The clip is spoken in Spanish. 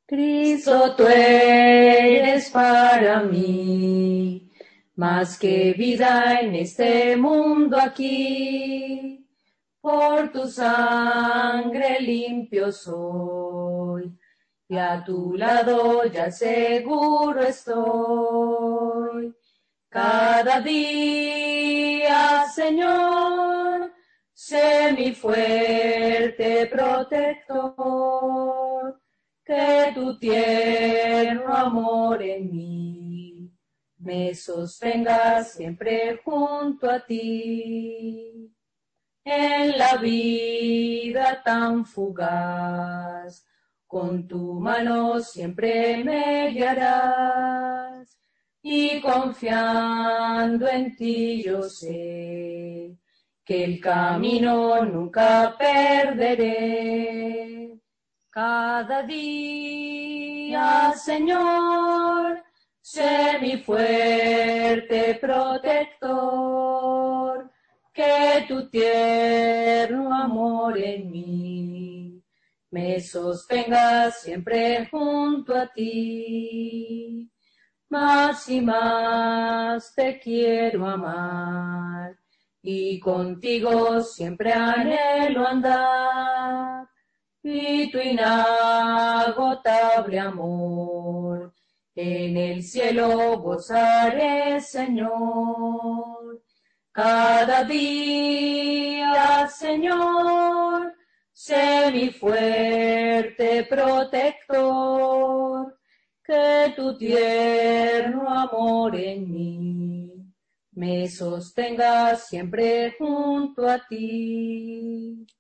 Cristo, tú eres para mí, más que vida en este mundo aquí. Por tu sangre limpio soy, y a tu lado ya seguro estoy. Cada día, Señor, sé mi fuerte protector, que tu tierno amor en mí me sostenga siempre junto a ti. En la vida tan fugaz, con tu mano siempre me guiarás, y confiando en ti yo sé que el camino nunca perderé. Cada día, Señor, sé mi fuerte protector, que tu tierno amor en mí me sostenga siempre junto a ti. Más y más te quiero amar, y contigo siempre anhelo andar, y tu inagotable amor en el cielo gozaré, Señor. Cada día, Señor, sé mi fuerte protector, que tu tierno amor en mí me sostenga siempre junto a ti.